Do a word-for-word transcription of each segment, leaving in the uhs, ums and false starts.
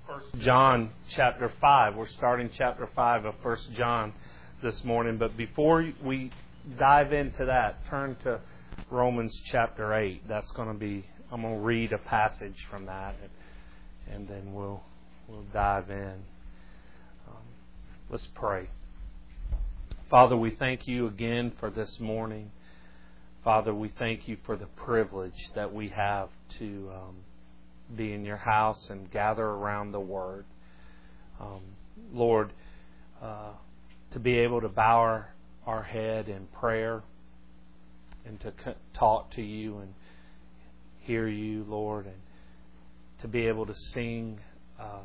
First John chapter five. We're starting chapter five of First John this morning. But before we dive into that, turn to Romans chapter eight. That's going to be, I'm going to read a passage from that, and, and then we'll we'll dive in. Um, let's pray. Father, we thank you again for this morning. Father, we thank you for the privilege that we have to um, be in your house and gather around the Word. Um, Lord, uh, to be able to bow our, our head in prayer and to c- talk to you and hear you, Lord, and to be able to sing uh,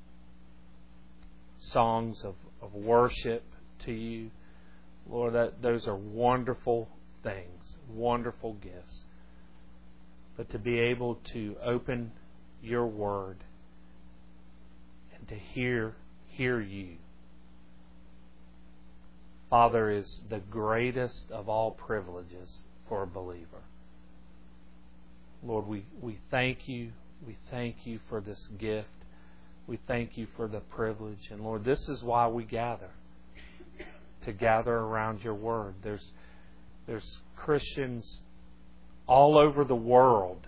songs of, of worship to you. Lord, that those are wonderful things, wonderful gifts. But to be able to open your Word and to hear hear you, Father, is the greatest of all privileges for a believer. Lord, we, we thank you. We thank you for this gift. We thank you for the privilege. And Lord, this is why we gather, to gather around your Word. There's There's Christians all over the world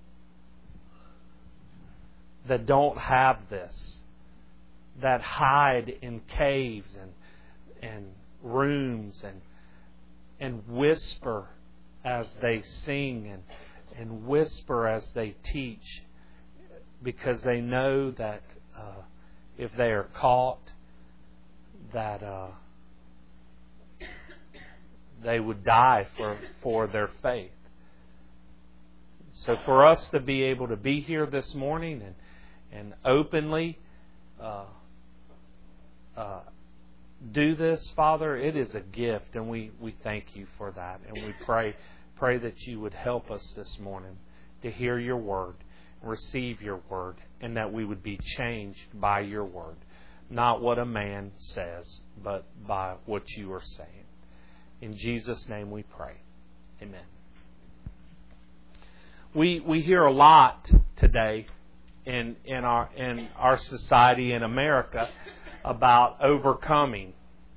that don't have this, that hide in caves and and rooms and and whisper as they sing and and whisper as they teach, because they know that uh, if they are caught, that uh, they would die for, for their faith. So for us to be able to be here this morning and and openly uh, uh, do this, Father, it is a gift, and we, we thank you for that. And we pray pray that you would help us this morning to hear your Word, receive your Word, and that we would be changed by your Word. Not what a man says, but by what you are saying. In Jesus' name we pray. Amen. We we hear a lot today in in our in our society in America about overcoming,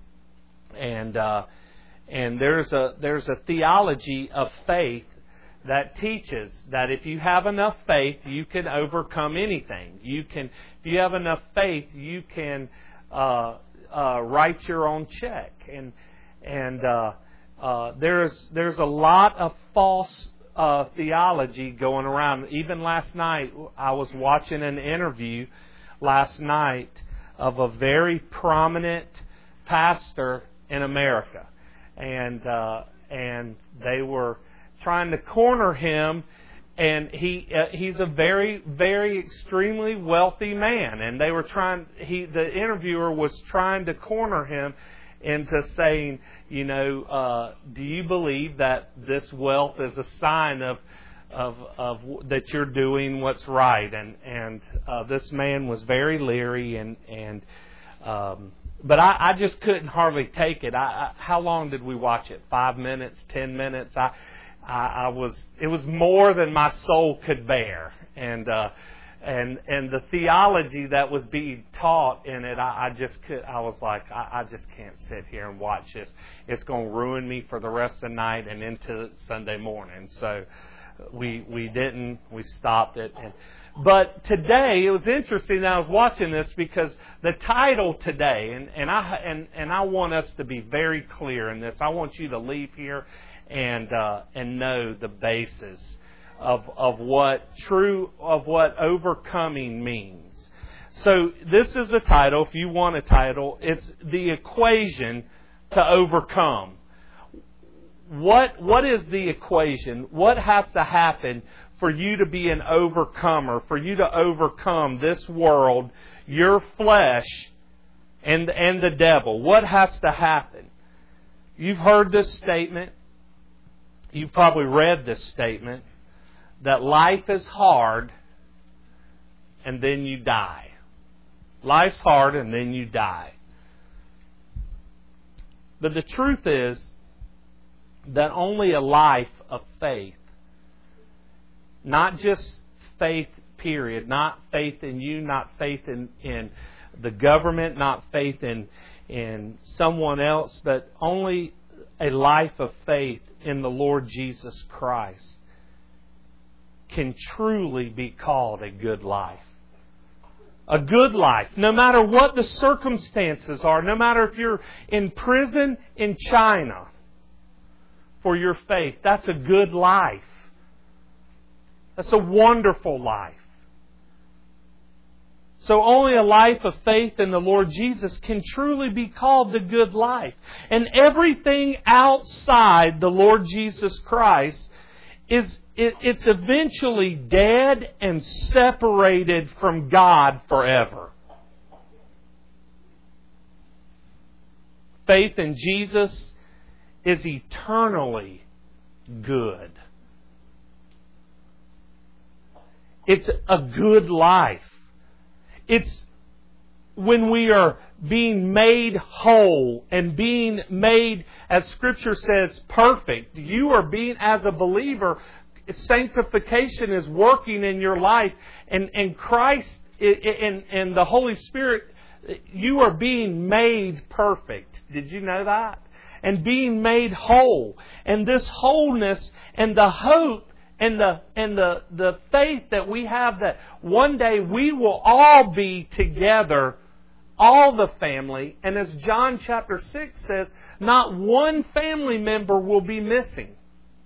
and uh, and there's a there's a theology of faith that teaches that if you have enough faith, you can overcome anything. You can if you have enough faith, you can uh, uh, write your own check. And And uh, uh, there's there's a lot of false uh, theology going around. Even last night, I was watching an interview last night of a very prominent pastor in America, and uh, and they were trying to corner him. And he uh, he's a very, very extremely wealthy man, and they were trying. He the interviewer was trying to corner him into saying, you know, uh, do you believe that this wealth is a sign of of of that you're doing what's right? And and uh, this man was very leery, and and um, but I, I just couldn't hardly take it. I, I, how long did we watch it? Five minutes, ten minutes? I. I, I was. It was more than my soul could bear, and uh, and and the theology that was being taught in it, I, I just could. I was like, I, I just can't sit here and watch this. It's going to ruin me for the rest of the night and into Sunday morning. So we we didn't. We stopped it. And, but today it was interesting that I was watching this, because the title today, and and I and and I want us to be very clear in this. I want you to leave here and uh, and know the basis of of what true of what overcoming means. So this is a title. If you want a title, it's the equation to overcome. What what is the equation? What has to happen for you to be an overcomer? For you to overcome this world, your flesh, and and the devil. What has to happen? You've heard this statement. You've probably read this statement, that life is hard and then you die. Life's hard and then you die. But the truth is that only a life of faith, not just faith period. Not faith in you, not faith in, in the government, not faith in, in someone else, but only a life of faith in the Lord Jesus Christ can truly be called a good life. A good life, no matter what the circumstances are, no matter if you're in prison in China for your faith, that's a good life. That's a wonderful life. So only a life of faith in the Lord Jesus can truly be called the good life. And everything outside the Lord Jesus Christ is it, it's eventually dead and separated from God forever. Faith in Jesus is eternally good. It's a good life. It's when we are being made whole and being made, as Scripture says, perfect. You are being, as a believer, sanctification is working in your life. And, and Christ and, and the Holy Spirit, you are being made perfect. Did you know that? And being made whole. And this wholeness and the hope and the and the, the faith that we have that one day we will all be together, all the family. And as John chapter six says, not one family member will be missing.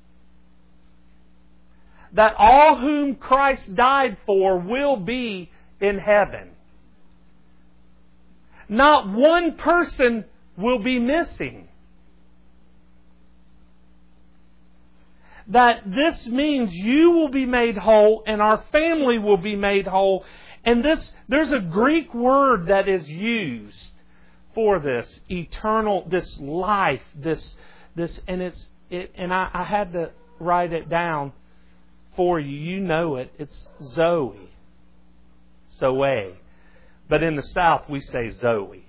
That all whom Christ died for will be in heaven. Not one person will be missing. That this means you will be made whole and our family will be made whole. And this, there's a Greek word that is used for this eternal, this life, this, this, and it's, it, and I, I had to write it down for you. You know it. It's Zoe. Zoe. But in the South we say Zoe.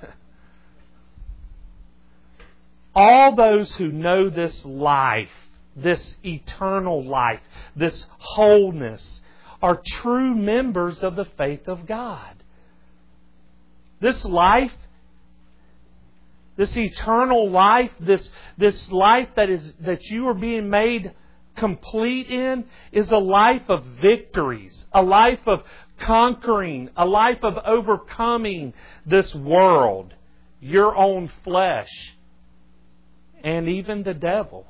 All those who know this life, this eternal life, this wholeness, are true members of the faith of God. This life, this eternal life, this, this life that is that you are being made complete in, is a life of victories, a life of conquering, a life of overcoming this world, your own flesh, and even the devil.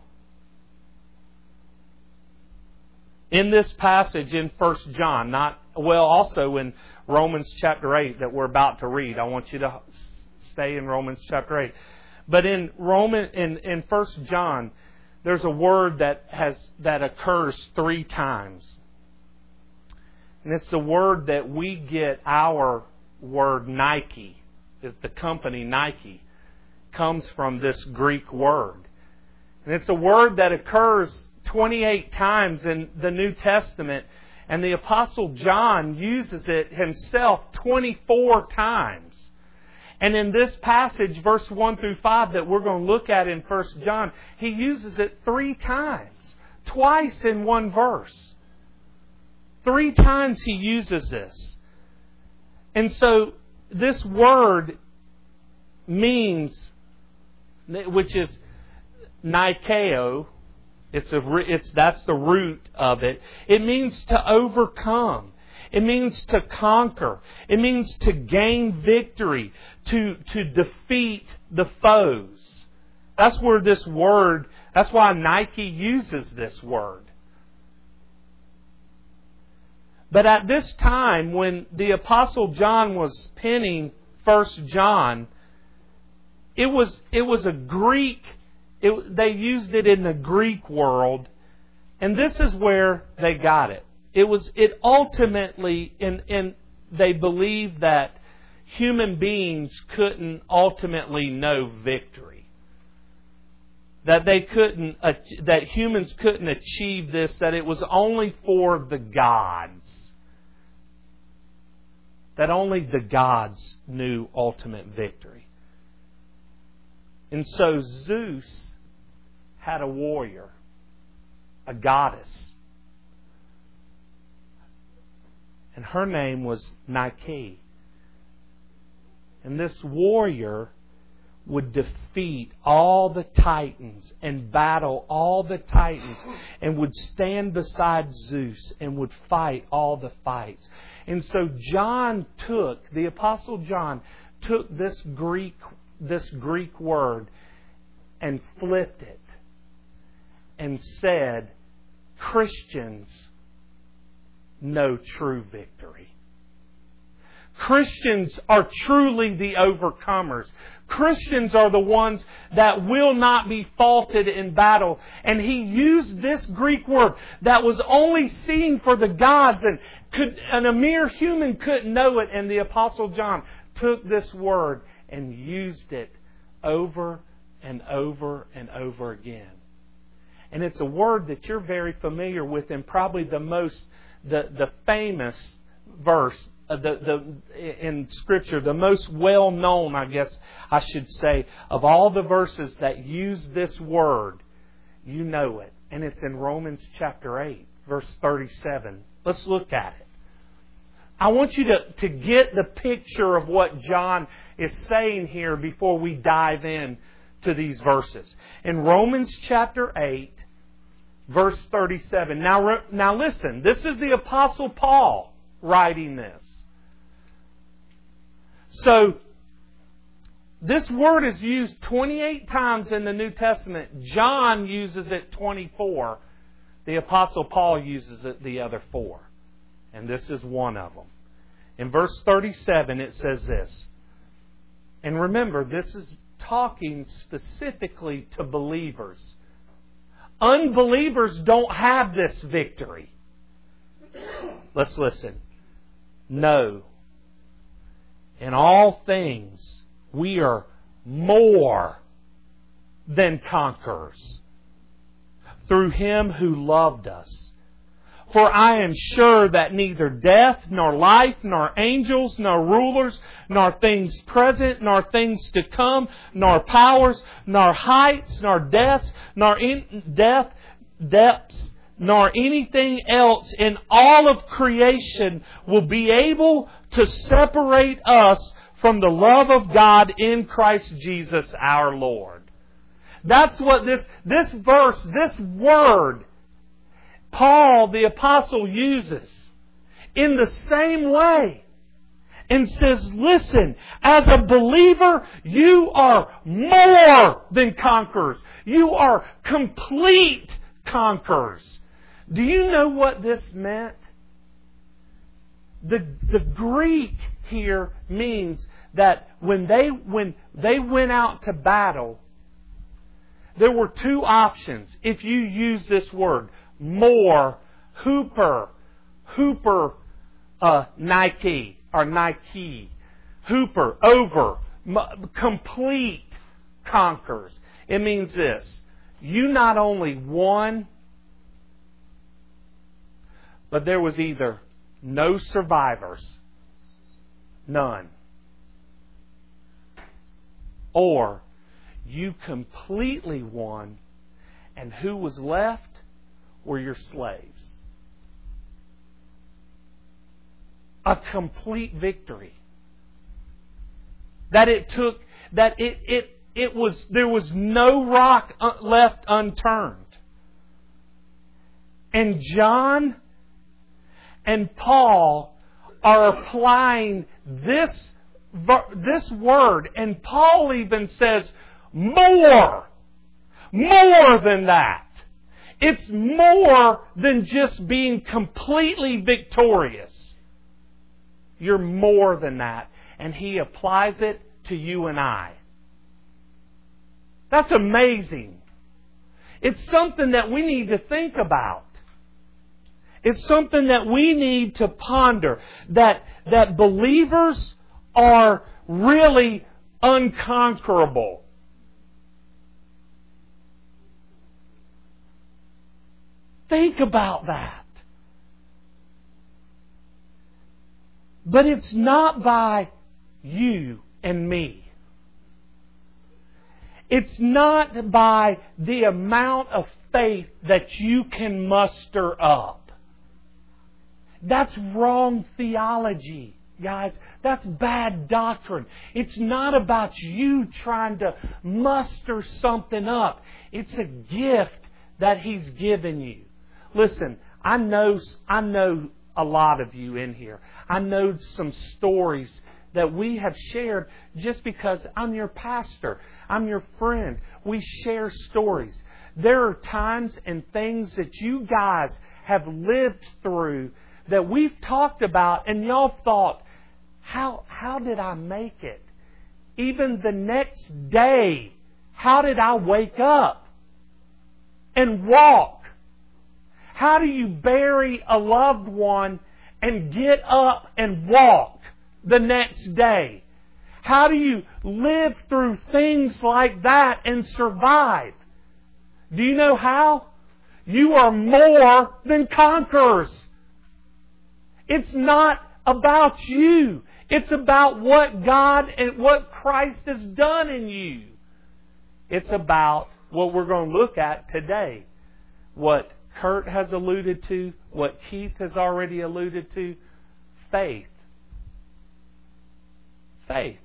In this passage in First John, not well, also in Romans chapter eight that we're about to read. I want you to stay in Romans chapter eight. But in Roman in, in First John, there's a word that has that occurs three times. And it's the word that we get our word Nike. The company Nike comes from this Greek word. And it's a word that occurs twenty-eight times in the New Testament, and the Apostle John uses it himself twenty-four times. And in this passage, verse one through five that we're going to look at in First John, he uses it three times. Twice in one verse. Three times he uses this. And so this word means, which is Nikeo, It's a, it's, that's the root of it. It means to overcome. It means to conquer. It means to gain victory, to, to defeat the foes. That's where this word, that's why Nike uses this word. But at this time, when the Apostle John was penning First John, it was, it was a Greek It, they used it in the Greek world, and this is where they got it. It was it ultimately, in, in they believed that human beings couldn't ultimately know victory. That they couldn't, uh, that humans couldn't achieve this. That it was only for the gods. That only the gods knew ultimate victory. And so Zeus had a warrior, a goddess, And her name was Nike. And this warrior would defeat all the Titans and battle all the Titans and would stand beside Zeus and would fight all the fights. And so John took, the Apostle John took this Greek, this Greek word and flipped it and said, Christians know true victory. Christians are truly the overcomers. Christians are the ones that will not be faulted in battle. And he used this Greek word that was only seen for the gods, and could, and a mere human couldn't know it. And the Apostle John took this word and used it over and over and over again. And it's a word that you're very familiar with, and probably the most, the, the famous verse uh, the, the, in Scripture, the most well-known, I guess I should say, of all the verses that use this word. You know it. And it's in Romans chapter eight, verse thirty-seven. Let's look at it. I want you to, to get the picture of what John is saying here before we dive in to these verses. In Romans chapter eight, verse thirty-seven. Now, now listen, this is the Apostle Paul writing this. So, this word is used twenty-eight times in the New Testament. John uses it twenty-four. The Apostle Paul uses it the other four. And this is one of them. In verse thirty-seven, it says this. And remember, this is talking specifically to believers. Unbelievers don't have this victory. Let's listen. No. In all things, we are more than conquerors through Him who loved us. For I am sure that neither death, nor life, nor angels, nor rulers, nor things present, nor things to come, nor powers, nor heights, nor depths, nor in death, depths, nor anything else in all of creation will be able to separate us from the love of God in Christ Jesus our Lord. That's what this, this verse, this word, Paul the Apostle uses in the same way and says, listen, as a believer, you are more than conquerors. You are complete conquerors. Do you know what this meant? The, the Greek here means that when they, when they went out to battle, there were two options. If you use this word, more, hooper, hooper, uh, Nike, or Nike, hooper, over, m- complete conquers. It means this. You not only won, but there was either no survivors, none, or you completely won, and who was left were your slaves. A complete victory. That it took, that it, it, it was, there was no rock left unturned. And John and Paul are applying this, this word, and Paul even says, more, more than that. It's more than just being completely victorious. You're more than that. And he applies it to you and I. That's amazing. It's something that we need to think about. It's something that we need to ponder. That, that believers are really unconquerable. Think about that. But it's not by you and me. It's not by the amount of faith that you can muster up. That's wrong theology, guys. That's bad doctrine. It's not about you trying to muster something up. It's a gift that He's given you. Listen, I know, I know a lot of you in here. I know some stories that we have shared just because I'm your pastor. I'm your friend. We share stories. There are times and things that you guys have lived through that we've talked about, and y'all thought, how, how did I make it? Even the next day, how did I wake up and walk? How do you bury a loved one and get up and walk the next day? How do you live through things like that and survive? Do you know how? You are more than conquerors. It's not about you. It's about what God and what Christ has done in you. It's about what we're going to look at today. What Kurt has alluded to, what Keith has already alluded to, faith. Faith.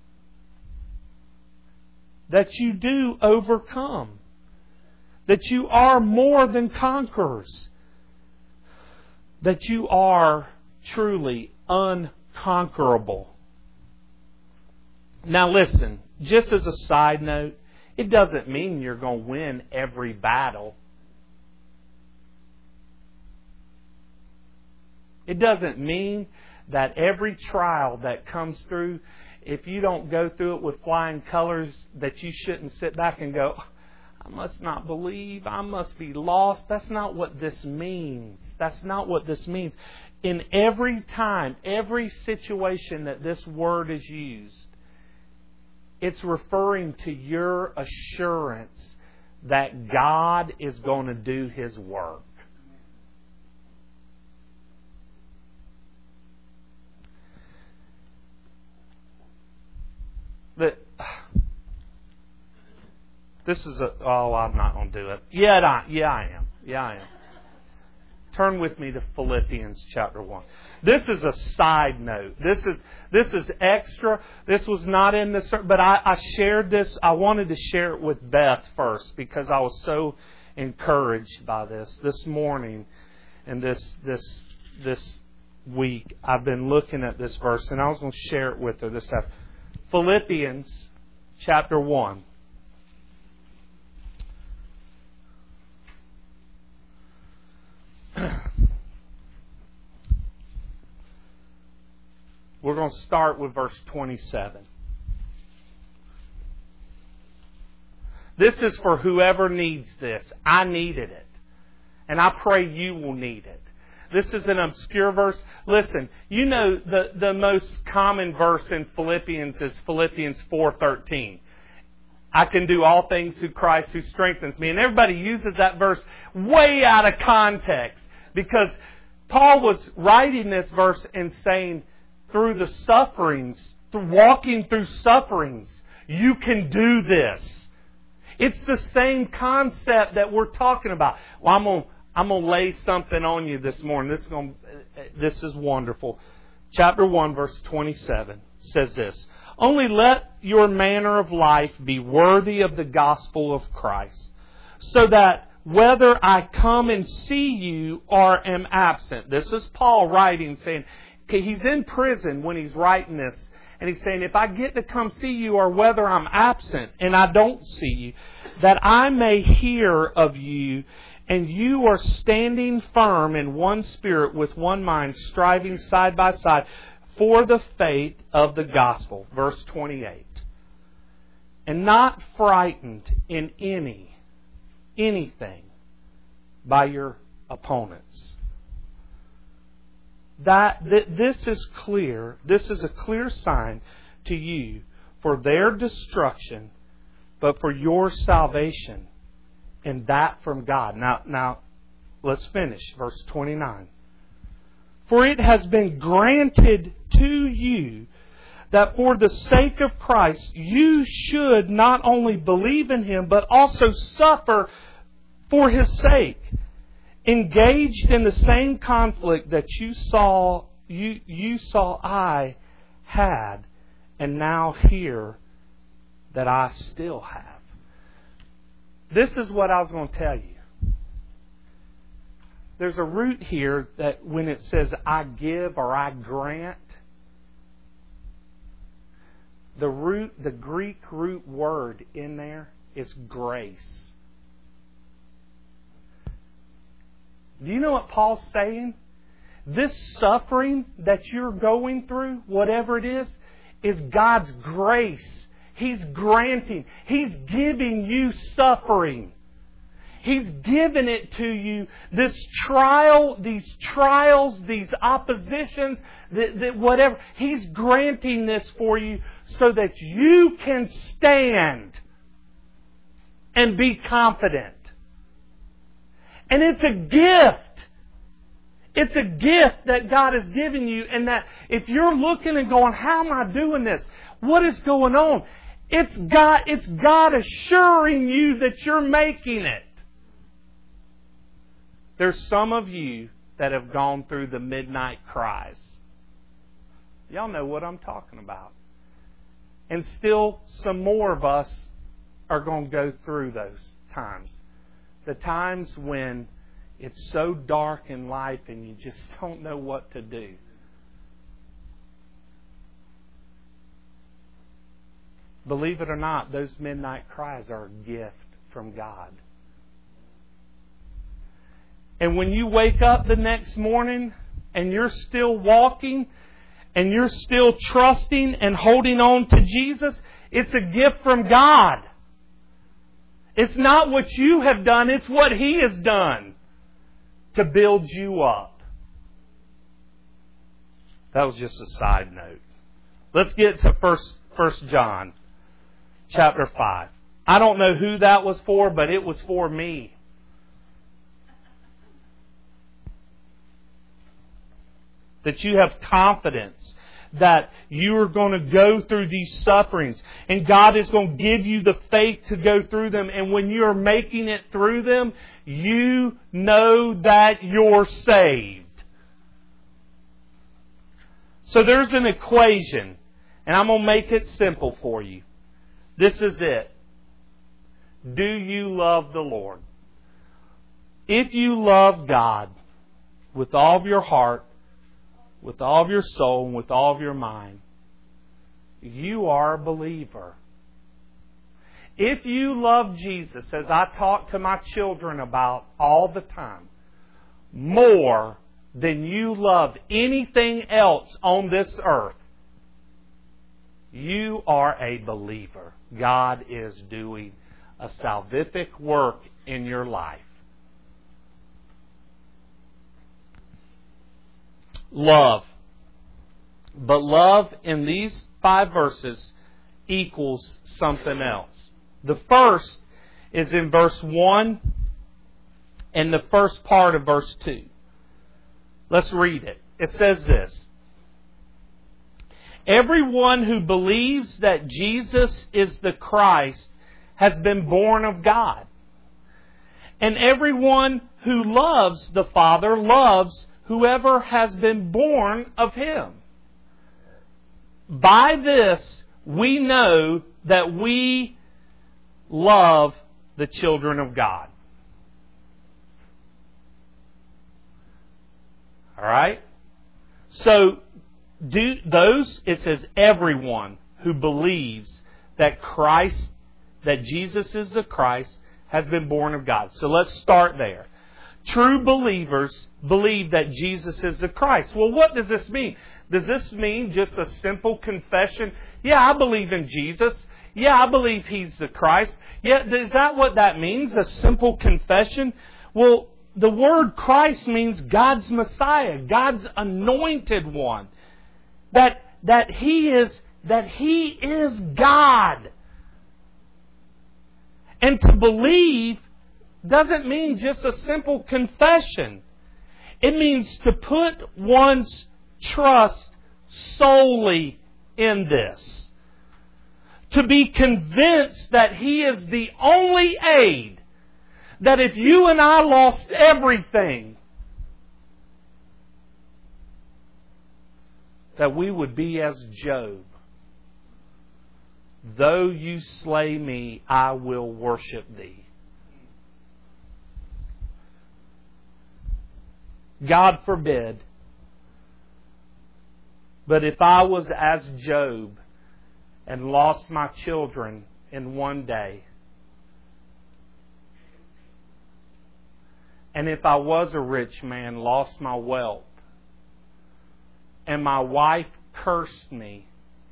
That you do overcome. That you are more than conquerors. That you are truly unconquerable. Now listen, just as a side note, it doesn't mean you're going to win every battle. It doesn't mean that every trial that comes through, if you don't go through it with flying colors, that you shouldn't sit back and go, I must not believe, I must be lost. That's not what this means. That's not what this means. In every time, every situation that this word is used, it's referring to your assurance that God is going to do His work. But this is a... Oh, I'm not going to do it. Yeah, I, yeah, I am. Yeah, I am. Turn with me to Philippians chapter one. This is a side note. This is this is extra. This was not in this, but I, I shared this. I wanted to share it with Beth first because I was so encouraged by this this morning and this this this week. I've been looking at this verse, and I was going to share it with her this afternoon. Philippians chapter one. We're going to start with verse twenty-seven. This is for whoever needs this. I needed it. And I pray you will need it. This is an obscure verse. Listen, you know the, the most common verse in Philippians is Philippians four thirteen. I can do all things through Christ who strengthens me. And everybody uses that verse way out of context because Paul was writing this verse and saying, through the sufferings, through walking through sufferings, you can do this. It's the same concept that we're talking about. Well, I'm going to I'm going to lay something on you this morning. This is going to, this is wonderful. Chapter one, verse twenty-seven says this: Only let your manner of life be worthy of the gospel of Christ, so that whether I come and see you or am absent. This is Paul writing, saying, okay, he's in prison when he's writing this. And he's saying, if I get to come see you or whether I'm absent and I don't see you, that I may hear of you, and you are standing firm in one spirit with one mind, striving side by side for the faith of the gospel. Verse twenty-eight. And not frightened in any, anything by your opponents. That, that this is clear. This is a clear sign to you for their destruction, but for your salvation, and that from God. Now, now, let's finish. Verse twenty-nine. For it has been granted to you that for the sake of Christ you should not only believe in Him, but also suffer for His sake. engaged in the same conflict that you saw you you saw I had, and now hear that I still have. This is what I was going to tell you. There's a root here that when it says I give or I grant, the root, the Greek root word in there is grace. Do you know what Paul's saying? This suffering that you're going through, whatever it is, is God's grace. He's granting. He's giving you suffering. He's given it to you. This trial, these trials, these oppositions, that, that whatever. He's granting this for you so that you can stand and be confident. And it's a gift. It's a gift that God has given you, and that if you're looking and going, how am I doing this? What is going on? It's God, it's God assuring you that you're making it. There's some of you that have gone through the midnight cries. Y'all know what I'm talking about. And still some more of us are going to go through those times. The times when it's so dark in life and you just don't know what to do. Believe it or not, those midnight cries are a gift from God. And when you wake up the next morning and you're still walking and you're still trusting and holding on to Jesus, it's a gift from God. It's not what you have done, it's what He has done to build you up. That was just a side note. Let's get to First First John chapter five. I don't know who that was for, but it was for me. That you have confidence that you are going to go through these sufferings. And God is going to give you the faith to go through them. And when you are making it through them, you know that you're saved. So there's an equation. And I'm going to make it simple for you. This is it. Do you love the Lord? If you love God with all of your heart, with all of your soul, and with all of your mind, you are a believer. If you love Jesus, as I talk to my children about all the time, more than you love anything else on this earth, you are a believer. God is doing a salvific work in your life. Love. But love in these five verses equals something else. The first is in verse one and the first part of verse two. Let's read it. It says this. Everyone who believes that Jesus is the Christ has been born of God. And everyone who loves the Father loves whoever has been born of Him. By this we know that we love the children of God. All right? So, do those, it says everyone who believes that Christ, that Jesus is the Christ, has been born of God. So let's start there. True believers believe that Jesus is the Christ. Well, what does this mean? Does this mean just a simple confession? Yeah, I believe in Jesus. Yeah, I believe He's the Christ. Yeah, is that what that means? A simple confession? Well, the word Christ means God's Messiah, God's anointed one. That that He is that He is God. And to believe doesn't mean just a simple confession. It means to put one's trust solely in this. To be convinced that He is the only aid, that if you and I lost everything, that we would be as Job. Though you slay me, I will worship Thee. God forbid. But if I was as Job and lost my children in one day, and if I was a rich man, lost my wealth, and my wife cursed me,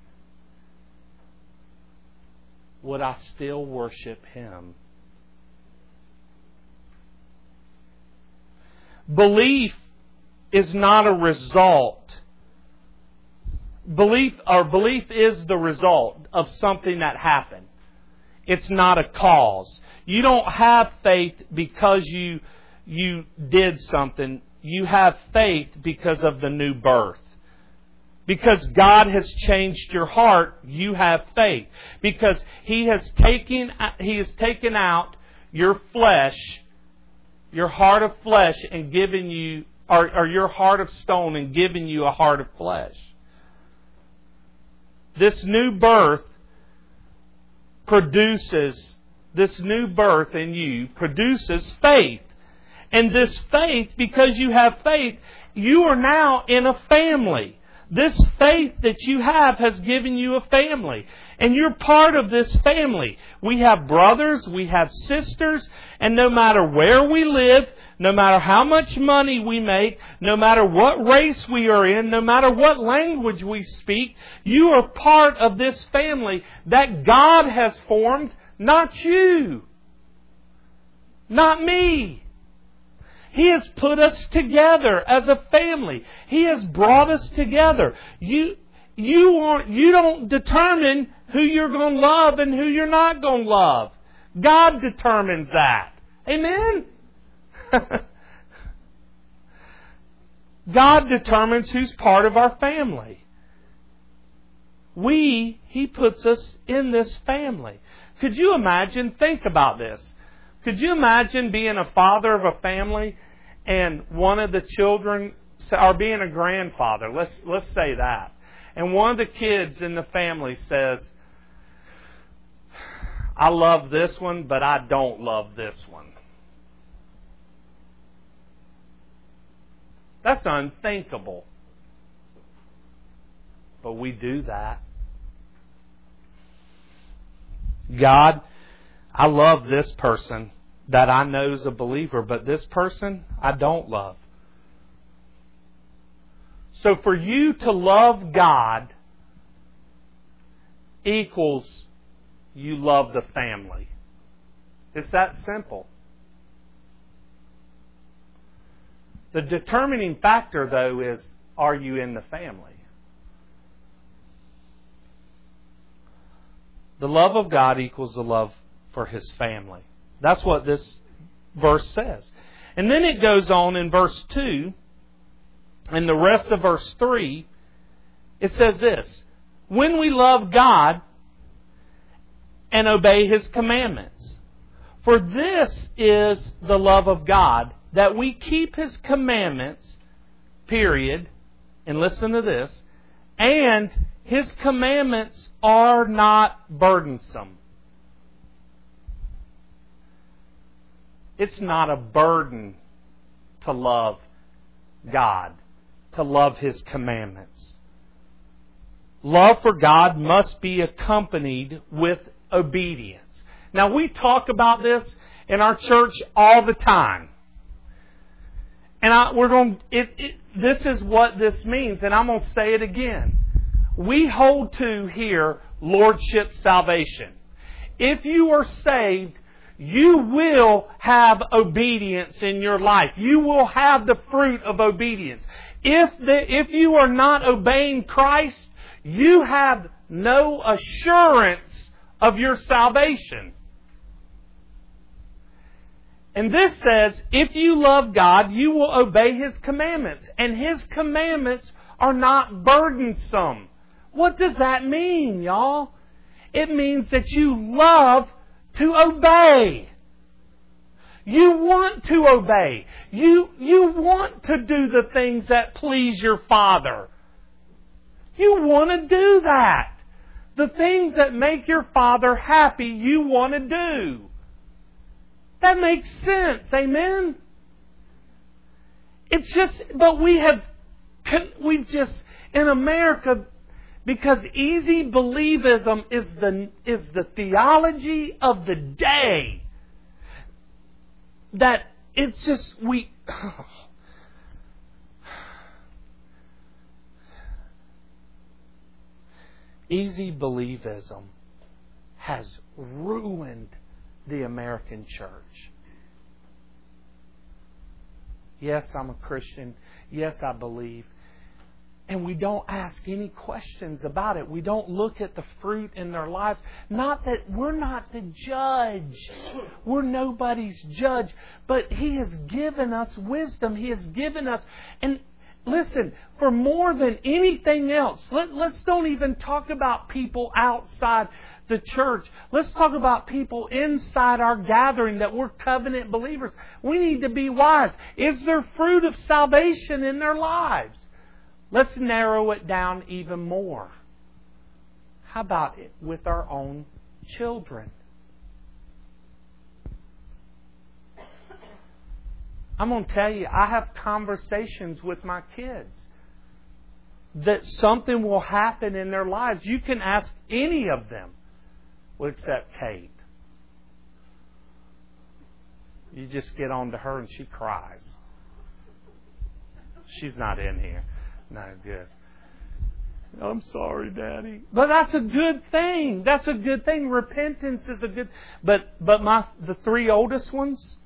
would I still worship Him? Belief is not a result. Belief or belief is the result of something that happened. It's not a cause. You don't have faith because you you did something. You have faith because of the new birth. Because God has changed your heart, you have faith. Because He has taken He has taken out your flesh, your heart of flesh, and given you, or, or your heart of stone, and given you a heart of flesh. This new birth produces, this new birth in you produces faith. And this faith, because you have faith, you are now in a family. This faith that you have has given you a family. And you're part of this family. We have brothers, we have sisters, and no matter where we live, no matter how much money we make, no matter what race we are in, no matter what language we speak, you are part of this family that God has formed, not you, not me. He has put us together as a family. He has brought us together. You, you aren't, you don't determine who you're going to love and who you're not going to love. God determines that. Amen? God determines who's part of our family. We, He puts us in this family. Could you imagine? Think about this. Could you imagine being a father of a family and one of the children, or being a grandfather, let's let's say that, and one of the kids in the family says, I love this one, but I don't love this one. That's unthinkable. But we do that. God, I love this person that I know is a believer, but this person I don't love. So for you to love God equals you love the family. It's that simple. The determining factor, though, is, are you in the family? The love of God equals the love for His family. That's what this verse says. And then it goes on in verse two, and the rest of verse three, it says this: when we love God and obey His commandments. For this is the love of God, that we keep His commandments, period. And listen to this. And His commandments are not burdensome. It's not a burden to love God, to love His commandments. Love for God must be accompanied with obedience. Now, we talk about this in our church all the time. And I, we're going. It, it, this is what this means, and I'm going to say it again. We hold to here lordship salvation. If you are saved, you will have obedience in your life. You will have the fruit of obedience. If the, if you are not obeying Christ, you have no assurance of your salvation. And this says, if you love God, you will obey His commandments. And His commandments are not burdensome. What does that mean, y'all? It means that you love to obey. You want to obey. You, you want to do the things that please your Father. You want to do that. The things that make your Father happy, you want to do. That makes sense. Amen? It's just, but we have, we've just, in America, because easy believism is the, is the theology of the day. That it's just, we... Oh. Easy believism has ruined the American church. Yes, I'm a Christian. Yes, I believe. And we don't ask any questions about it. We don't look at the fruit in their lives. Not that we're not the judge. We're nobody's judge. But He has given us wisdom. He has given us... And listen, for more than anything else, let, let's don't even talk about people outside the church. Let's talk about people inside our gathering that we're covenant believers. We need to be wise. Is there fruit of salvation in their lives? Let's narrow it down even more. How about it with our own children? I'm going to tell you, I have conversations with my kids that something will happen in their lives. You can ask any of them, well, except Kate. You just get on to her and she cries. She's not in here. No, good. I'm sorry, Daddy. But that's a good thing. That's a good thing. Repentance is a good... But but my the three oldest ones,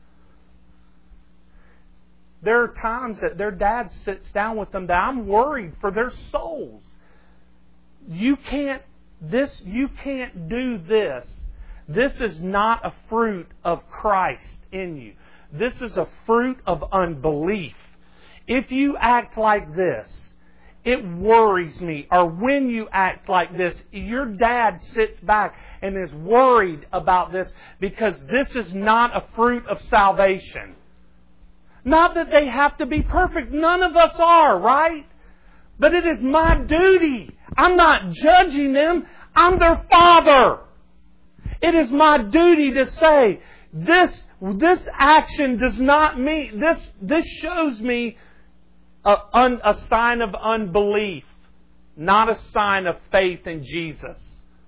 there are times that their dad sits down with them that I'm worried for their souls. You can't this you can't do this. This is not a fruit of Christ in you. This is a fruit of unbelief. If you act like this, it worries me. Or when you act like this, your dad sits back and is worried about this because this is not a fruit of salvation. Not that they have to be perfect. None of us are, right? But it is my duty. I'm not judging them. I'm their father. It is my duty to say, this, this action does not mean, this, this shows me A, un, a sign of unbelief, not a sign of faith in Jesus.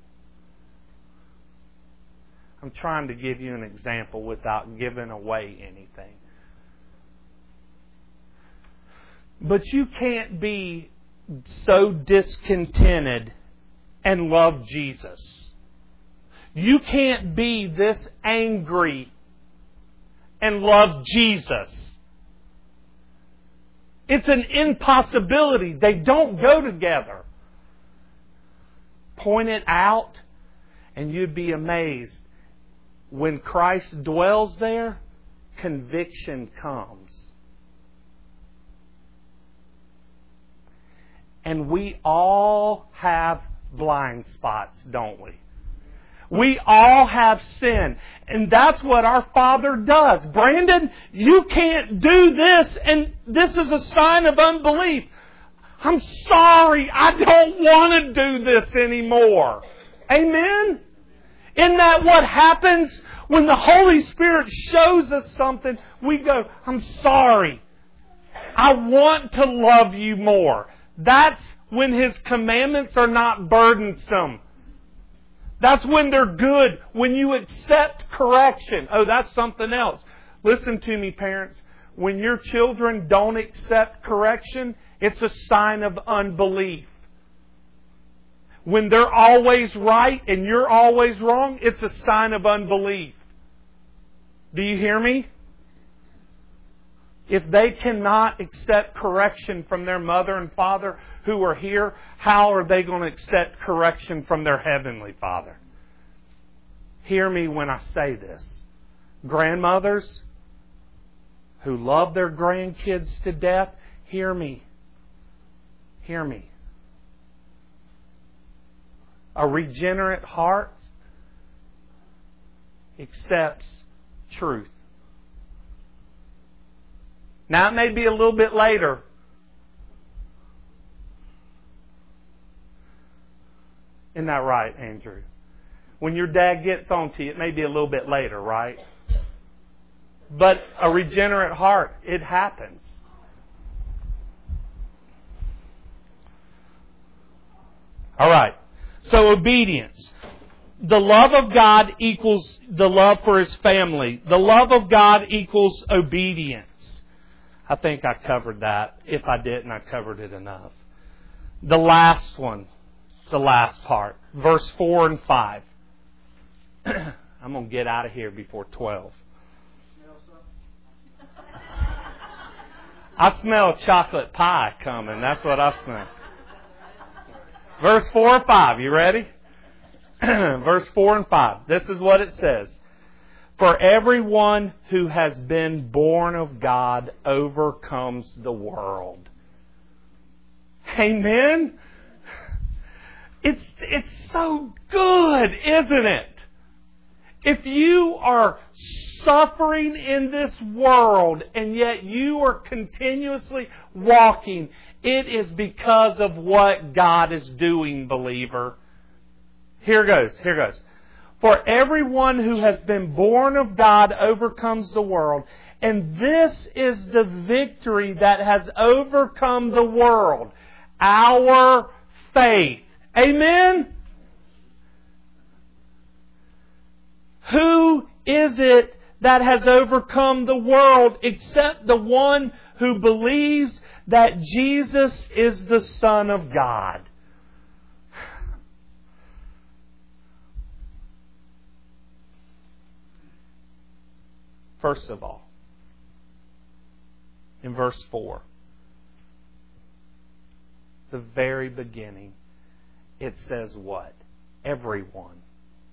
I'm trying to give you an example without giving away anything. But you can't be so discontented and love Jesus. You can't be this angry and love Jesus. It's an impossibility. They don't go together. Point it out, and you'd be amazed. When Christ dwells there, conviction comes. And we all have blind spots, don't we? We all have sin. And that's what our Father does. Brandon, you can't do this, and this is a sign of unbelief. I'm sorry, I don't want to do this anymore. Amen? Isn't that what happens when the Holy Spirit shows us something? We go, I'm sorry. I want to love you more. That's when His commandments are not burdensome. That's when they're good. When you accept correction. Oh, that's something else. Listen to me, parents. When your children don't accept correction, it's a sign of unbelief. When they're always right and you're always wrong, it's a sign of unbelief. Do you hear me? If they cannot accept correction from their mother and father who are here, how are they going to accept correction from their Heavenly Father? Hear me when I say this. Grandmothers who love their grandkids to death, hear me. Hear me. A regenerate heart accepts truth. Now it may be a little bit later. Isn't that right, Andrew? When your dad gets on to you, it may be a little bit later, right? But a regenerate heart, it happens. All right. So obedience. The love of God equals the love for His family. The love of God equals obedience. I think I covered that. If I didn't, I covered it enough. The last one. The last part. Verse four and five. I'm going to get out of here before twelve. I smell chocolate pie coming. That's what I smell. Verse four and five. You ready? Verse four and five. This is what it says. For everyone who has been born of God overcomes the world. Amen? It's, it's so good, isn't it? If you are suffering in this world and yet you are continuously walking, it is because of what God is doing, believer. Here goes, here goes. For everyone who has been born of God overcomes the world. And this is the victory that has overcome the world. Our faith. Amen? Who is it that has overcome the world except the one who believes that Jesus is the Son of God? First of all, in verse four, the very beginning, it says what? Everyone.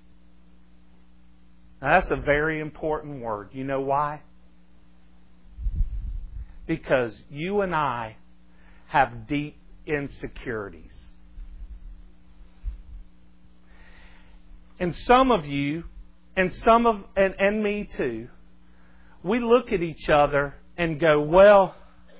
Now that's a very important word. You know why? Because you and I have deep insecurities. And some of you, and some of and, and me too, we look at each other and go, well,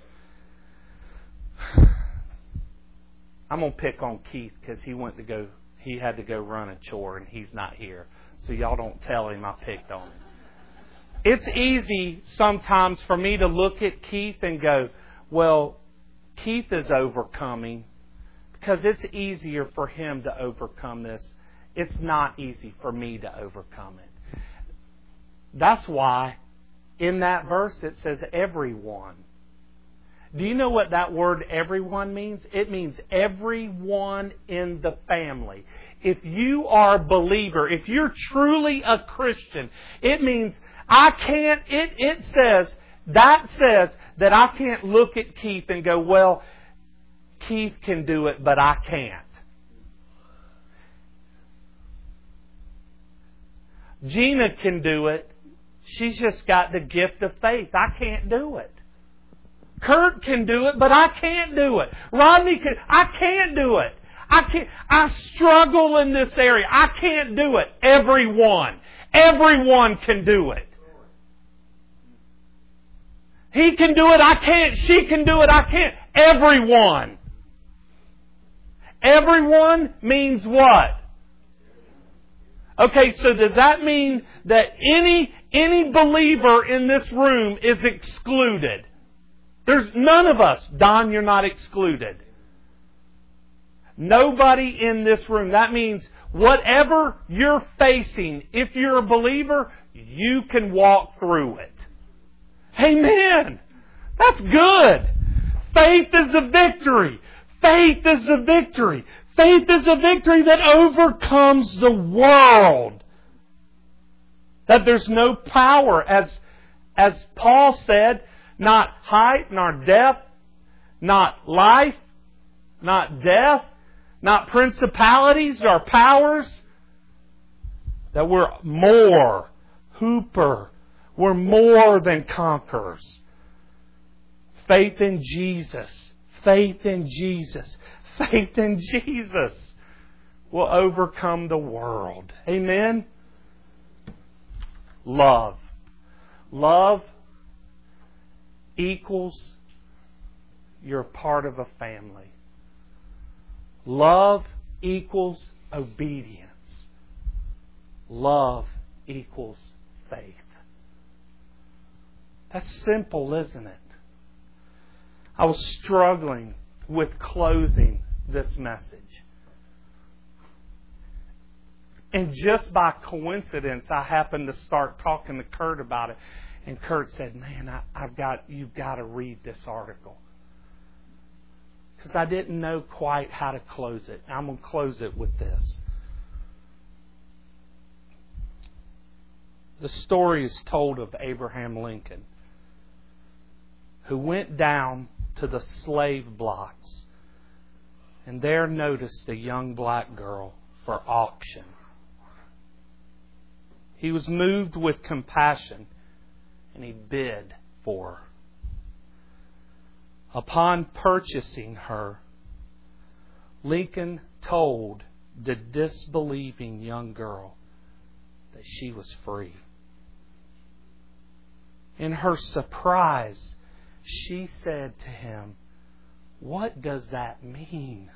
I'm going to pick on Keith because he went to go, he had to go run a chore and he's not here. So y'all don't tell him I picked on him. It's easy sometimes for me to look at Keith and go, well, Keith is overcoming because it's easier for him to overcome this. It's not easy for me to overcome it. That's why in that verse it says everyone. Do you know what that word everyone means? It means everyone in the family. If you are a believer, if you're truly a Christian, it means I can't, it, it says, that says that I can't look at Keith and go, well, Keith can do it, but I can't. Gina can do it. She's just got the gift of faith. I can't do it. Kurt can do it, but I can't do it. Rodney can, I can't do it. I can't, I struggle in this area. I can't do it. Everyone. Everyone can do it. He can do it, I can't. She can do it, I can't. Everyone. Everyone means what? Okay, so does that mean that any any believer in this room is excluded? There's none of us. Don, you're not excluded. Nobody in this room. That means whatever you're facing, if you're a believer, you can walk through it. Amen. That's good. Faith is a victory. Faith is a victory. Faith is a victory that overcomes the world. That there's no power, as, as Paul said, not height, nor depth, not life, not death, not principalities or powers. That we're more, hooper, we're more than conquerors. Faith in Jesus. Faith in Jesus. Faith in Jesus will overcome the world. Amen? Love. Love equals you're a part of a family. Love equals obedience. Love equals faith. That's simple, isn't it? I was struggling with closing this message. And just by coincidence, I happened to start talking to Kurt about it. And Kurt said, man, I, I've got, you've got to read this article. Because I didn't know quite how to close it. I'm going to close it with this. The story is told of Abraham Lincoln, who went down to the slave blocks and there noticed a young black girl for auction. He was moved with compassion and he bid for her. Upon purchasing her, Lincoln told the disbelieving young girl that she was free. In her surprise, she said to him, "What does that mean?"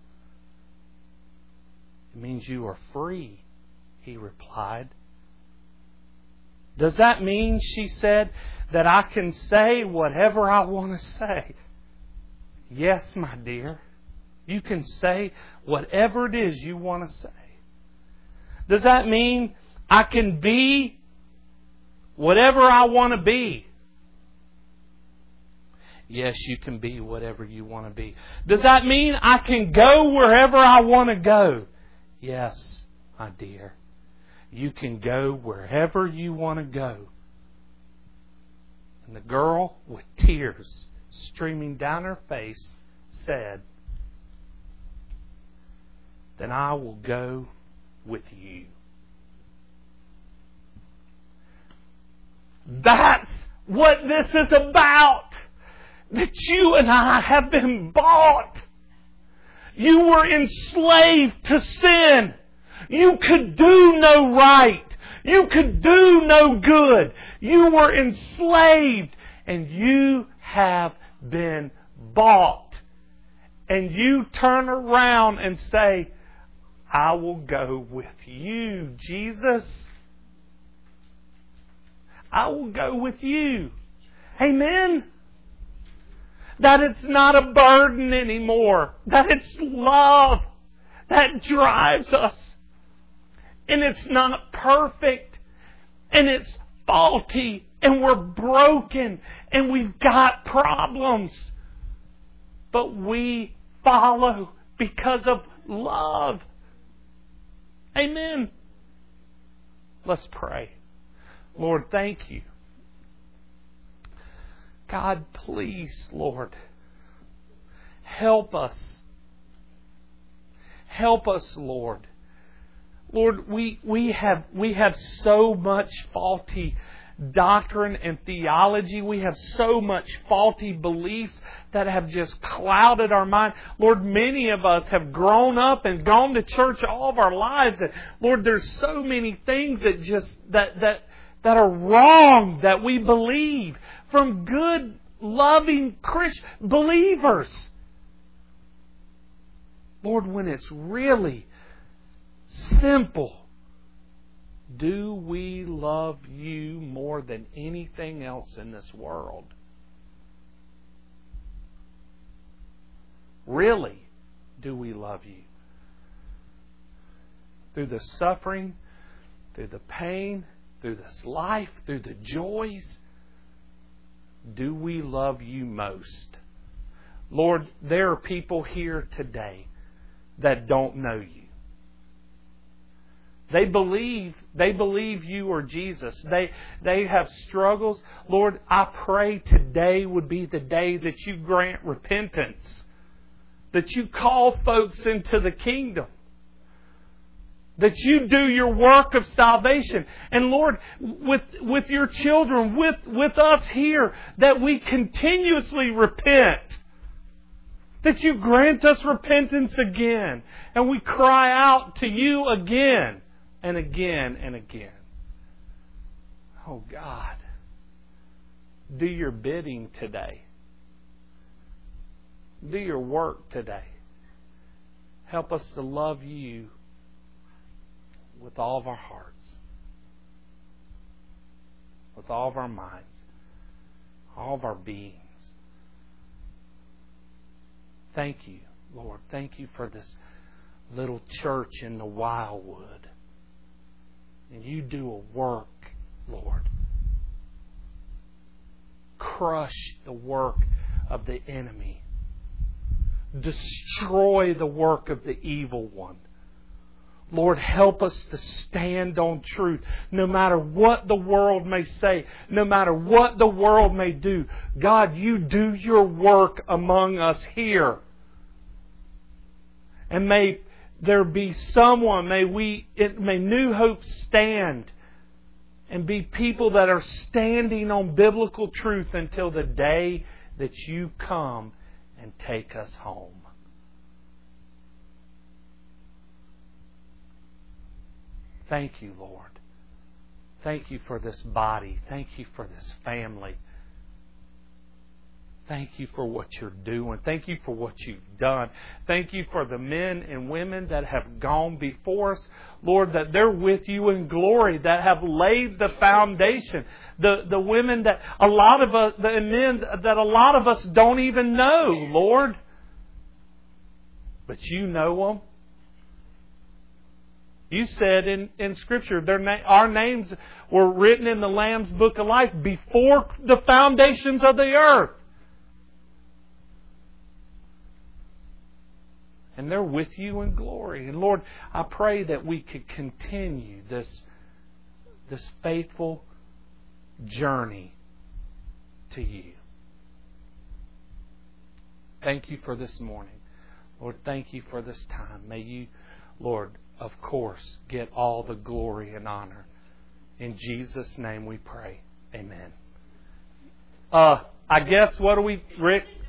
"It means you are free," he replied. "Does that mean," she said, "that I can say whatever I want to say?" "Yes, my dear. You can say whatever it is you want to say." "Does that mean I can be whatever I want to be?" "Yes, you can be whatever you want to be." "Does that mean I can go wherever I want to go?" "Yes, my dear. You can go wherever you want to go." And the girl, with tears streaming down her face, said, "Then I will go with you." That's what this is about. That you and I have been bought. You were enslaved to sin. You could do no right. You could do no good. You were enslaved and you have been bought. And you turn around and say, "I will go with you, Jesus. I will go with you." Amen? That it's not a burden anymore. That it's love that drives us. And it's not perfect. And it's faulty. And we're broken. And we've got problems. But we follow because of love. Amen. Let's pray. Lord, thank you. God, please, Lord, help us. Help us, Lord. Lord, we, we have we have so much faulty doctrine and theology. We have so much faulty beliefs that have just clouded our mind. Lord, many of us have grown up and gone to church all of our lives. And Lord, there's so many things that just that that that are wrong that we believe from good, loving Christian believers. Lord, when it's really simple, do we love you more than anything else in this world? Really, do we love you? Through the suffering, through the pain, through this life, through the joys, do we love you most? Lord, there are people here today that don't know you. They believe, they believe you are Jesus. They, they have struggles. Lord, I pray today would be the day that you grant repentance. That you call folks into the kingdom. That you do your work of salvation. And Lord, with, with your children, with, with us here, that we continuously repent. That you grant us repentance again. And we cry out to you again and again and again. Oh God, do your bidding today. Do your work today. Help us to love You with all of our hearts, with all of our minds, all of our beings. Thank You, Lord. Thank You for this little church in the Wildwood. And You do a work, Lord. Crush the work of the enemy. Destroy the work of the evil one. Lord, help us to stand on truth no matter what the world may say, no matter what the world may do. God, You do Your work among us here. And may there be someone, may we, may New Hope stand and be people that are standing on biblical truth until the day that You come and take us home. Thank You, Lord. Thank You for this body. Thank You for this family. Thank You for what You're doing. Thank You for what You've done. Thank You for the men and women that have gone before us. Lord, that they're with You in glory, that have laid the foundation. The, the women that a lot of us, the men that a lot of us don't even know, Lord. But You know them. You said in, in Scripture, their na- our names were written in the Lamb's Book of Life before the foundations of the earth. And they're with You in glory. And Lord, I pray that we could continue this, this faithful journey to You. Thank You for this morning. Lord, thank You for this time. May You, Lord, of course, get all the glory and honor. In Jesus' name we pray. Amen. Uh, I guess, what do we, Rick?